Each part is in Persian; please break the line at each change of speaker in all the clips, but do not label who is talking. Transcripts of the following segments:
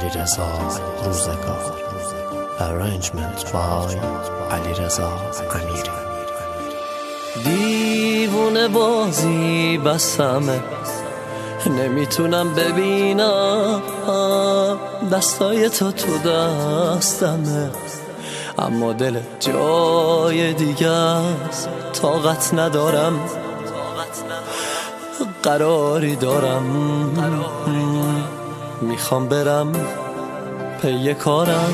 علیرضا روزگار. Arrangement by علیرضا امیری. دیوونه بازی بسمه، نمیتونم ببینم دستای تو دستمه، اما دل جای دیگه است. طاقت ندارم، قراری دارم، میخوام برم پی کارم.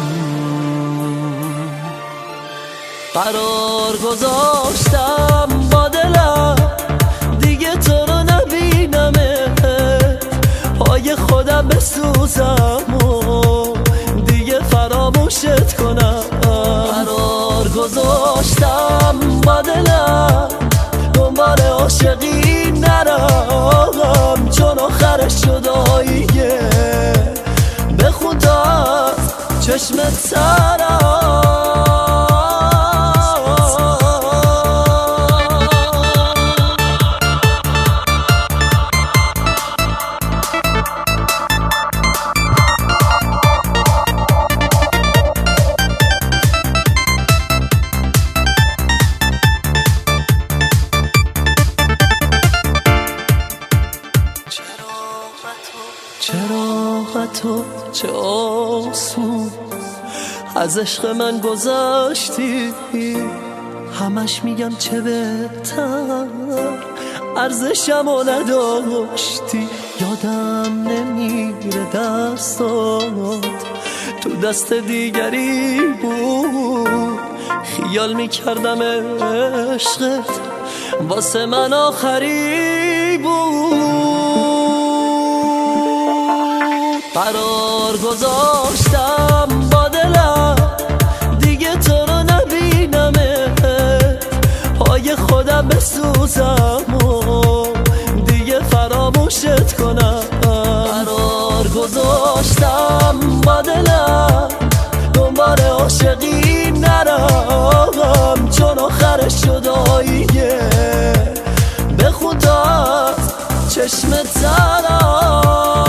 قرار گذاشتم با دلم دیگه تو رو نبینمه، پای خودم بسوزم و دیگه فراموشت کنم. قرار گذاشتم با دلم دنبال عاشقی نرم، چون آخرش جداییه. بخون تا از چشمت سرم. چراغتو چه آسون از عشق من گذاشتی، همش میگم چه بهتر، ارزشمو نداشتی. یادم نمیره دستات تو دست دیگری بود، خیال میکردم عشقت واسه من آخری بود. قرار گذاشتم با دلم دیگه تو رو نبینمه، پای خودم بسوزم و دیگه فراموشت کنم. قرار گذاشتم با دلم دنبال عاشقی نرم، چون آخرش جداییه. بخون تا از چشمت سرم.